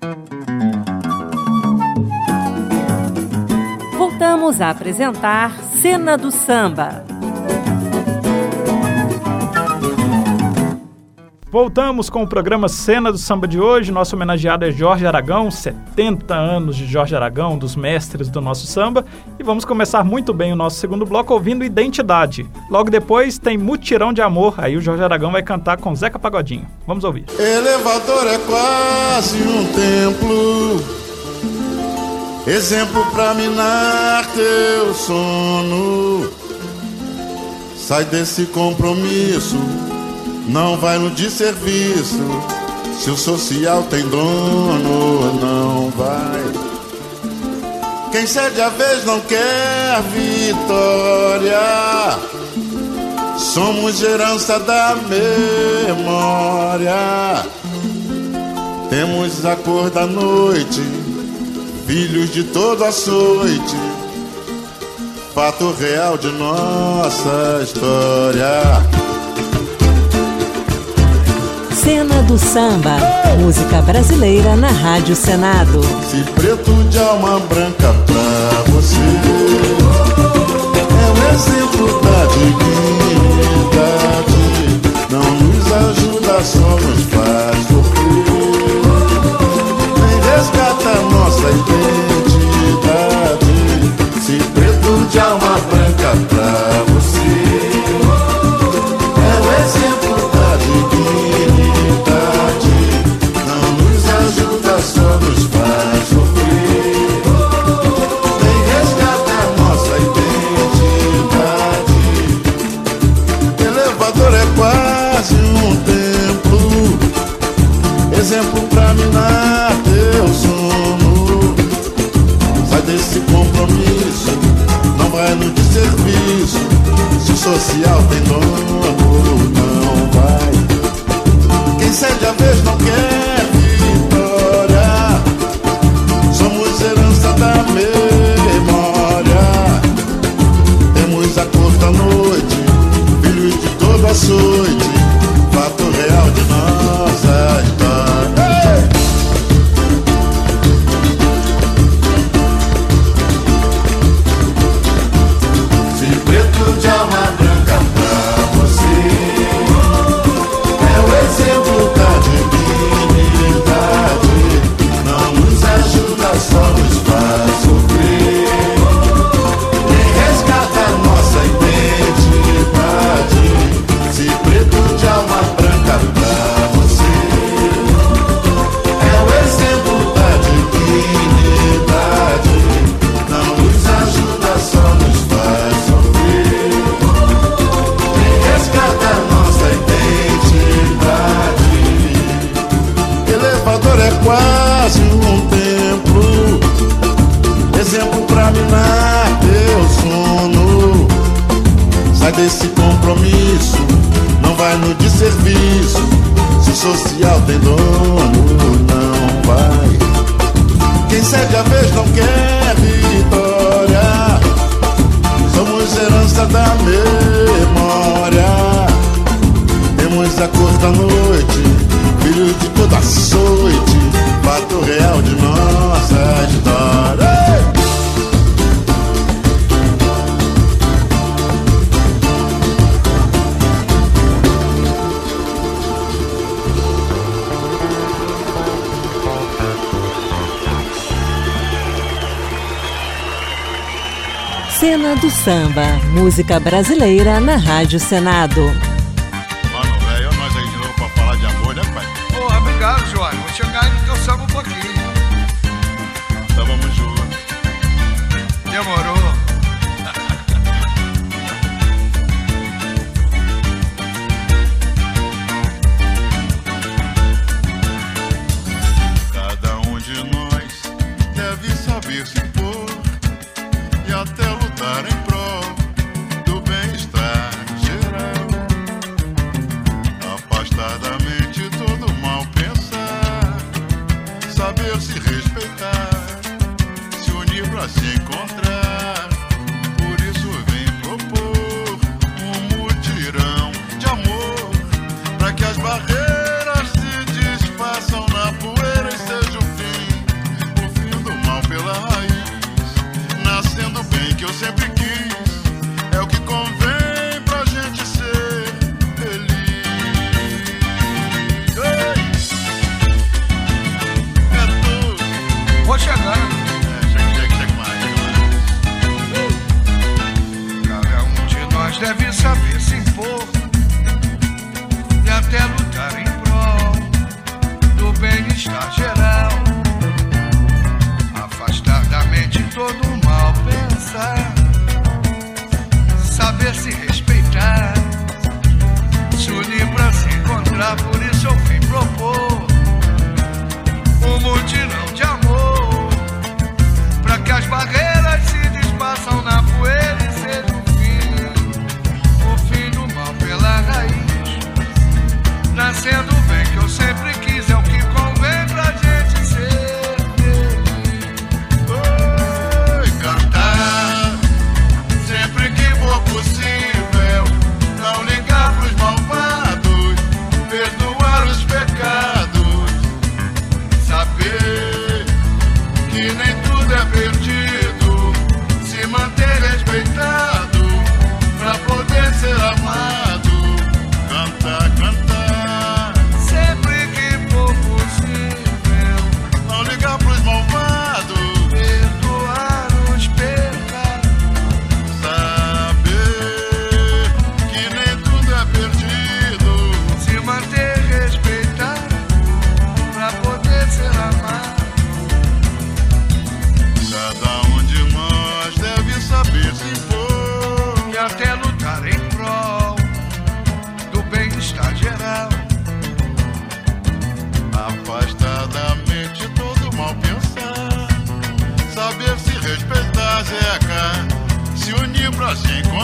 Voltamos a apresentar Cena do Samba. Voltamos com o programa Cena do Samba de hoje. Nosso homenageado é Jorge Aragão, 70 anos de Jorge Aragão, dos mestres do nosso samba. E vamos começar muito bem o nosso segundo bloco ouvindo Identidade. Logo depois tem Mutirão de Amor, aí o Jorge Aragão vai cantar com Zeca Pagodinho. Vamos ouvir. Elevador é quase um templo, exemplo pra minar teu sono. Sai desse compromisso, não vai no desserviço. Se o social tem dono, não vai. Quem cede a vez não quer vitória. Somos herança da memória. Temos a cor da noite, filhos de todo açoite, fato real de nossa história. Cena do Samba, música brasileira na Rádio Senado. Se preto de alma branca pra você é um exemplo da dignidade, não nos ajuda, só nos faz sofrer, nem resgata nossa identidade. Se preto de alma branca pra você é um exemplo da dignidade, não nos ajuda, só nos faz sofrer, nem resgata nossa identidade. Elevador é quase um templo, exemplo pra minar teu sono. Sai desse compromisso, não vai no desserviço. Se o social tem dono, não vai. Quem cede a vez não quer vitória. Somos herança da memória. Temos a cor da noite, filhos de todo açoite, fato real de nossa história. Se preto de alma branca pra você é o exemplo da dignidade, não nos ajuda, só nos faz sofrer, nem resgata nossa identidade. Se preto de alma branca pra você é o exemplo da dignidade, não nos ajuda, só nos faz sofrer, nem resgata nossa identidade. Elevador é quase um templo, exemplo pra minar teu sono. Sai desse compromisso, não vai no desserviço. Se o social tem dono, não vai. Quem cede a vez não quer vitória. Somos herança da memória. Temos a cor da noite, filho de toda açoite, fato real de nossa história. Cena do Samba, música brasileira na Rádio Senado. Mano, velho, nós aí de novo pra falar de amor, né, pai? Porra, obrigado, Jorge. Vou chegar aí no teu samba um pouquinho. Então vamos juntos. Demorou. Cada um de nós deve saber se impor e até lutar em prol do bem-estar geral. Afastar da mente todo mal pensar, saber se respeitar, se unir pra se encontrar. Por isso vem propor um mutirão de amor, pra que as barreiras se desfaçam na poeira e seja o fim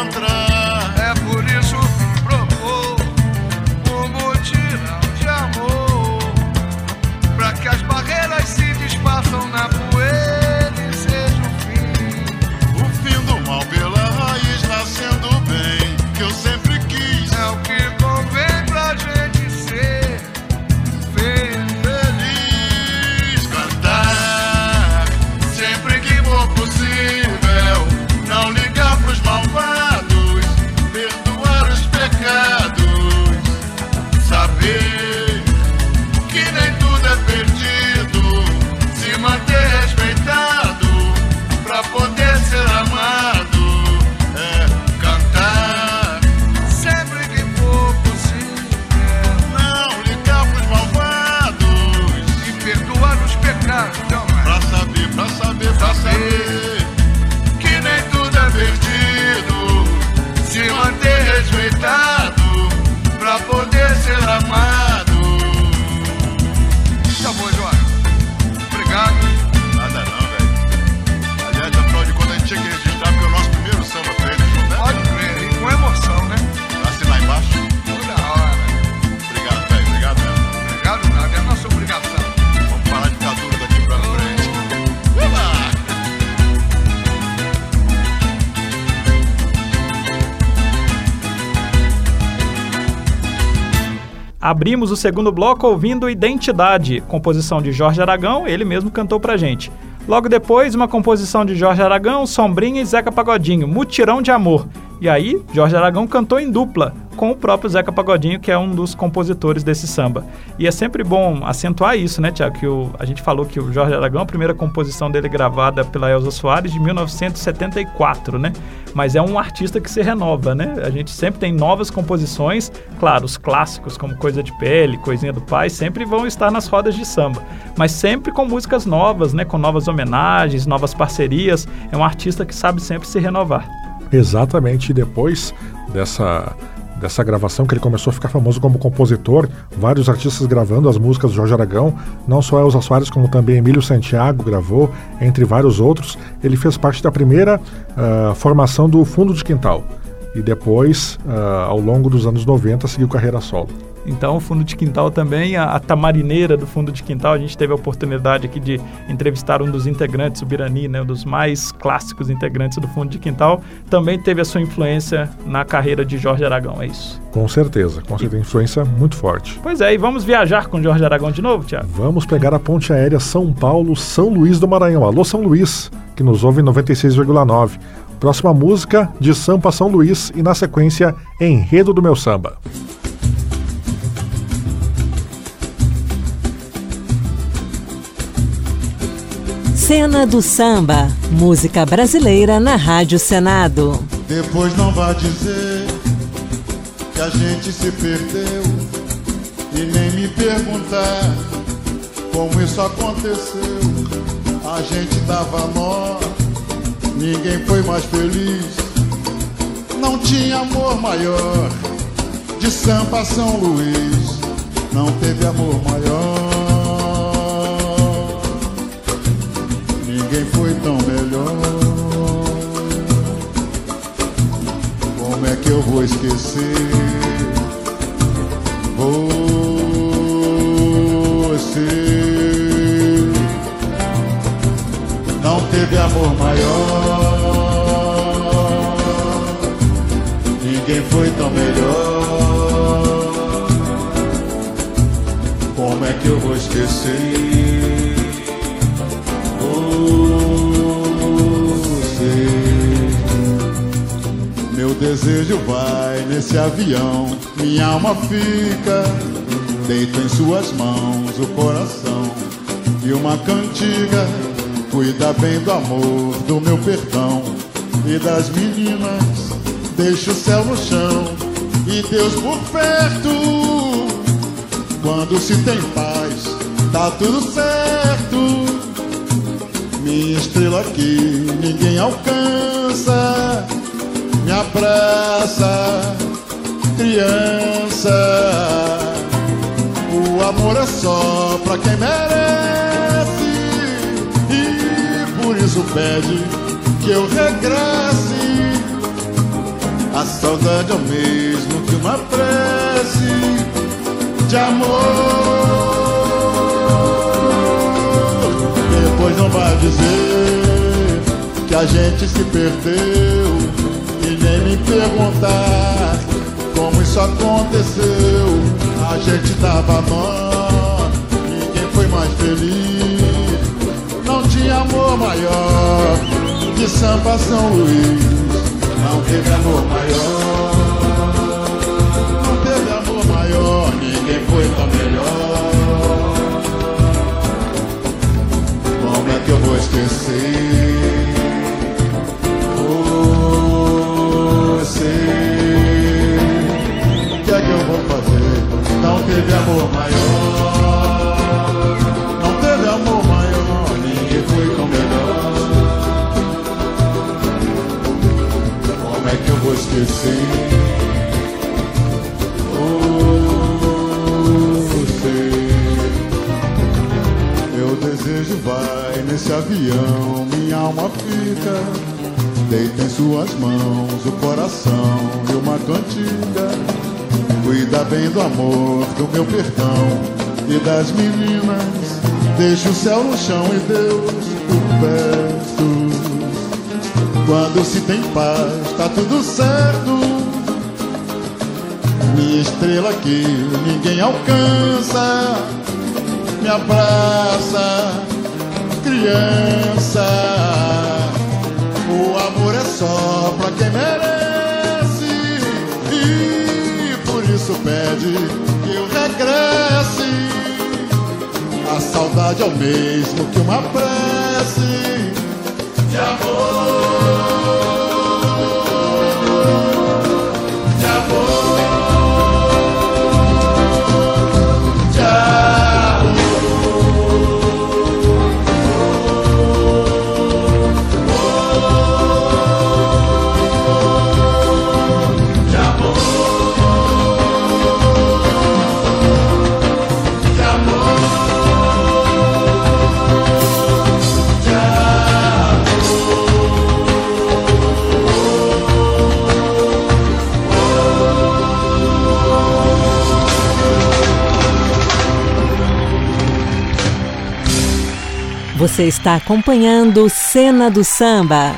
encontrar. É por isso propor um mutirão de amor, pra que as barreiras se desfaçam na poeira e seja o fim. O fim do mal pela raiz, nascendo bem, que eu sempre quis. É o que convém pra gente ser feliz. Cantar sempre que for possível, não ligar pros malvados, perdoar os pecados, saber que nem tudo é perdido, se manter respeitado pra poder ser amado. É cantar Sempre que for possível não ligar pros malvados, e perdoar os pecados. Então, pra saber que nem tudo é perdido, se manter respeitado pra poder ser amado. Tá bom, João. Obrigado. nada não, velho. Aliás, afinal de contas, a gente tinha que registrar porque é o nosso primeiro samba feito junto, né? Pode crer, e com emoção, né? Assina lá embaixo. Toda hora. Obrigado, velho. Obrigado mesmo. Obrigado nada, é a nossa obrigação. Vamos parar de ficar duro daqui pra frente. Vamos lá! Abrimos o segundo bloco ouvindo Identidade, composição de Jorge Aragão, ele mesmo cantou pra gente. Logo depois, uma composição de Jorge Aragão, Sombrinha e Zeca Pagodinho, Mutirão de Amor. E aí, Jorge Aragão cantou em dupla com o próprio Zeca Pagodinho, que é um dos compositores desse samba. E é sempre bom acentuar isso, né, Tiago? Que a gente falou que o Jorge Aragão, a primeira composição dele gravada pela Elza Soares, de 1974, né? Mas é um artista que se renova, né? A gente sempre tem novas composições, claro, os clássicos como Coisa de Pele, Coisinha do Pai, sempre vão estar nas rodas de samba. Mas sempre com músicas novas, né? Com novas homenagens, novas parcerias. É um artista que sabe sempre se renovar. Exatamente, e depois dessa gravação que ele começou a ficar famoso como compositor, vários artistas gravando as músicas do Jorge Aragão, não só Elza Soares como também Emílio Santiago gravou, entre vários outros. Ele fez parte da primeira formação do Fundo de Quintal e depois, ao longo dos anos 90, seguiu carreira solo. Então, o Fundo de Quintal também, a tamarineira do Fundo de Quintal, a gente teve a oportunidade aqui de entrevistar um dos integrantes, o Birani, né, um dos mais clássicos integrantes do Fundo de Quintal, também teve a sua influência na carreira de Jorge Aragão, é isso? Com certeza, influência muito forte. Pois é, e vamos viajar com Jorge Aragão de novo, Tiago? Vamos pegar a ponte aérea São Paulo-São Luís do Maranhão. Alô, São Luís, que nos ouve em 96,9. Próxima música, de Sampa São Luís, e na sequência, Enredo do Meu Samba. Cena do Samba, música brasileira na Rádio Senado. Depois não vá dizer que a gente se perdeu e nem me perguntar como isso aconteceu. A gente dava nó, ninguém foi mais feliz. Não tinha amor maior, de Sampa a São Luís, não teve amor maior. Ninguém foi tão melhor. Como é que eu vou esquecer você? Não teve amor maior. Ninguém foi tão melhor. Como é que eu vou esquecer você? Meu desejo vai nesse avião, minha alma fica, deito em suas mãos o coração. E uma cantiga cuida bem do amor, do meu perdão e das meninas. Deixa o céu no chão e Deus por perto. Quando se tem paz, tá tudo certo. Minha estrela aqui ninguém alcança. Me abraça, criança. O amor é só pra quem merece. E por isso pede que eu regresse. A saudade é o mesmo que uma prece de amor. Depois não vai dizer que a gente se perdeu e nem me perguntar como isso aconteceu. A gente dava nó, ninguém foi mais feliz. Não tinha amor maior que Samba São Luís. Não teve amor maior, não teve amor maior, ninguém foi tão melhor. Como é que eu vou esquecer você? O que é que eu vou fazer? Não teve amor maior, não teve amor maior, ninguém foi tão melhor. Como é que eu vou esquecer você? Meu desejo vai nesse avião, minha alma fica. Deita em suas mãos o coração e uma cantiga. Cuida bem do amor, do meu perdão e das meninas. Deixa o céu no chão e Deus por perto. Quando se tem paz, tá tudo certo. Minha estrela que ninguém alcança. Me abraça, criança. O amor é só pra quem merece. E por isso pede que eu regresse. A saudade é o mesmo que uma prece de amor. Você está acompanhando Cena do Samba.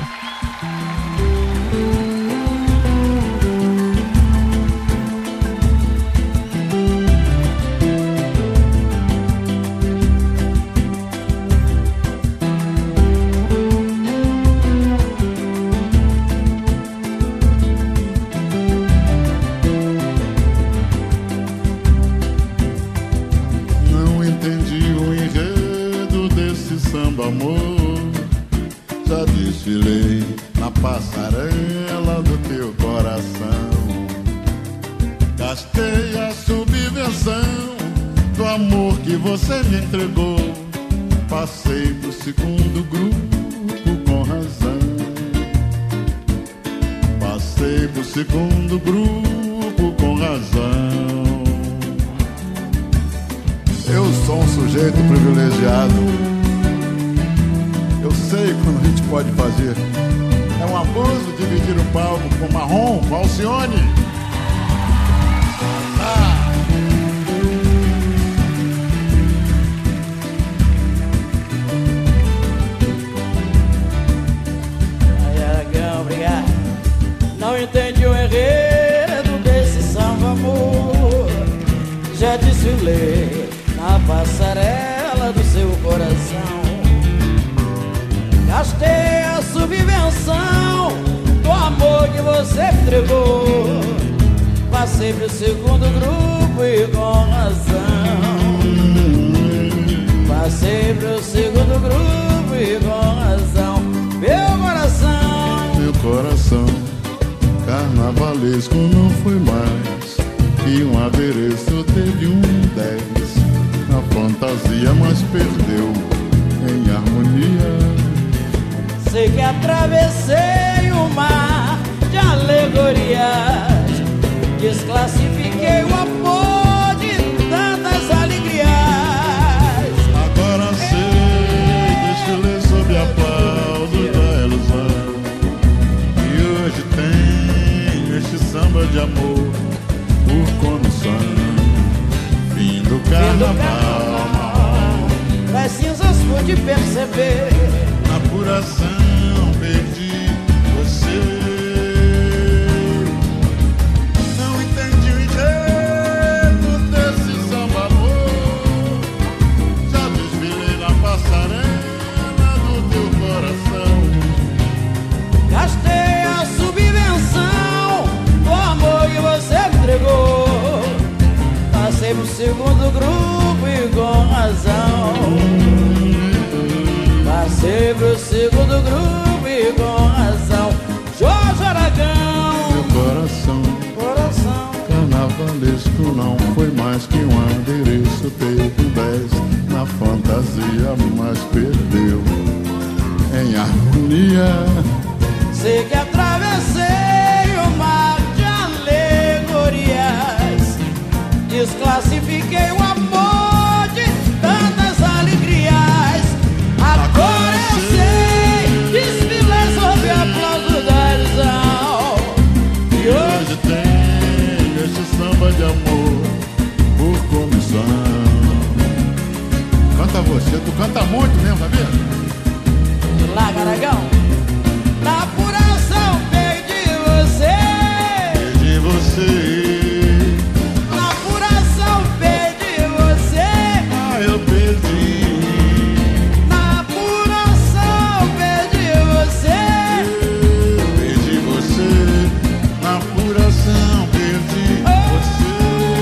Não entendi o enredo desse samba, amor. Já desfilei na passarela do teu coração. Gastei a subvenção do amor que você me entregou. Passei pro segundo grupo com razão. Passei pro segundo grupo com razão. Eu sou um sujeito privilegiado. Eu sei quando a gente pode fazer. É um abuso dividir o palco com Marrom, com Alcione. Aragão, obrigado. Não entendi o enredo desse samba, amor. Já desfilei na passarela do seu coração. Gastei a subvenção do amor que você me entregou. Passei pro segundo grupo e com razão. Passei pro segundo grupo e com razão. Meu coração carnavalesco não foi mais que um adereço, teve um 10 na fantasia, mas perdeu em harmonia. Sei que atravessei o mar de alegorias, desclassifiquei o amor de tantas alegrias. Agora sei, desfilei sob aplausos da ilusão. E hoje tem este pude perceber. Na apuração perdi você. Não entendi o enredo desse samba amor. Já desfilei na passarela do teu coração. Gastei a subvenção do amor que você entregou. Passei pro segundo grupo e com razão. Passei pro segundo grupo e com razão. Jorge Aragão. Meu coração carnavalesco não foi mais que um adereço. Teve 10 na fantasia, mas perdeu em harmonia. Sei que atravessei o mar de alegorias. Desclassifiquei o amor de tantas alegrias. Agora eu sei, desfilei sob aplauso da ilusão. E hoje tem este samba de amor por comissão. Canta você, tu canta muito mesmo, sabia? Larga, Aragão. Na apuração perdi você. Perdi você. Na apuração perdi você. Ah, eu perdi. Na apuração perdi você. Perdi você. Na apuração perdi você.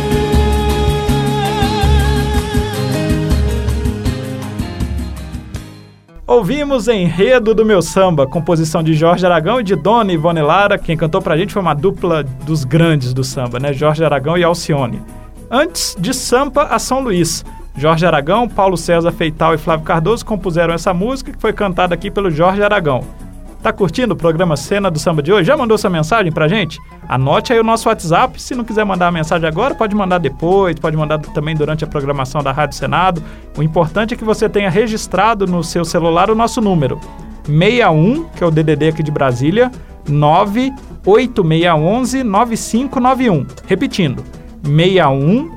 Ouvimos Enredo do Meu Samba, composição de Jorge Aragão e de Dona Ivone Lara. Quem cantou pra gente foi uma dupla dos grandes do samba, né? Jorge Aragão e Alcione. Antes, de Sampa a São Luís, Jorge Aragão, Paulo César Feital e Flávio Cardoso compuseram essa música que foi cantada aqui pelo Jorge Aragão. Tá curtindo o programa Cena do Samba de hoje? Já mandou sua mensagem pra gente? Anote aí o nosso WhatsApp. Se não quiser mandar a mensagem agora, pode mandar depois, pode mandar também durante a programação da Rádio Senado. O importante é que você tenha registrado no seu celular o nosso número. 61, que é o DDD aqui de Brasília, 98611-9591. Repetindo, 61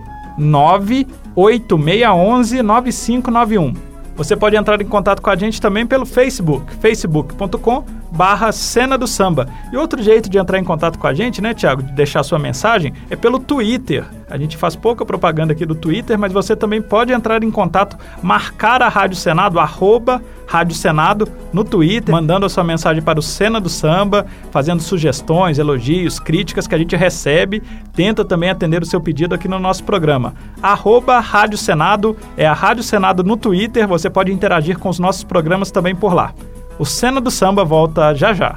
98611-9591. Você pode entrar em contato com a gente também pelo Facebook, facebook.com/Cena do Samba. E outro jeito de entrar em contato com a gente, né, Thiago, de deixar sua mensagem, é pelo Twitter. A gente faz pouca propaganda aqui do Twitter, mas você também pode entrar em contato, marcar a Rádio Senado, @Rádio Senado, no Twitter, mandando a sua mensagem para o Cena do Samba, fazendo sugestões, elogios, críticas que a gente recebe. Tenta também atender o seu pedido aqui no nosso programa. @Rádio Senado, é a Rádio Senado no Twitter, você pode interagir com os nossos programas também por lá. O Cena do Samba volta já já.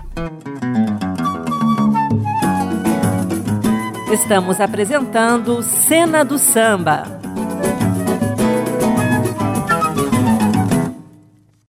Estamos apresentando Cena do Samba.